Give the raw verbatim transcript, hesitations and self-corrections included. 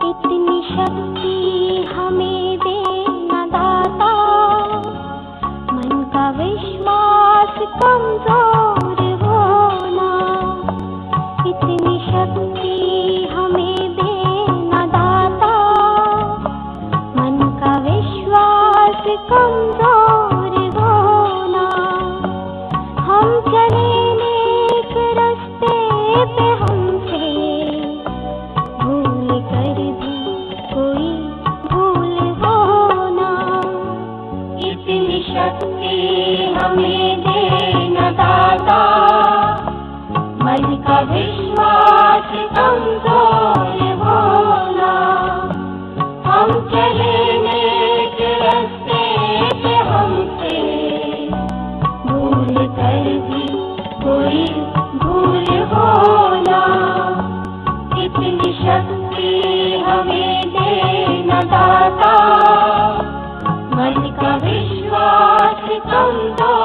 इतनी शक्ति हमें देना दाता, मन का विश्वास कमजोर होना। इतनी शक्ति हमें देना दाता, मन का विश्वास कमजोर होना। हम चले नेक रास्ते पे, हमसे भूल कर भी कोई भूल होना। इतनी शक्ति हमें देना दाता, मन का विश्वास कमजोर होना। हम चले नेक रास्ते पे, हमसे भूल कर भी कोई भूल होना। इतनी शक्ति हमें देना दाता, मन का विश्वास कमजोर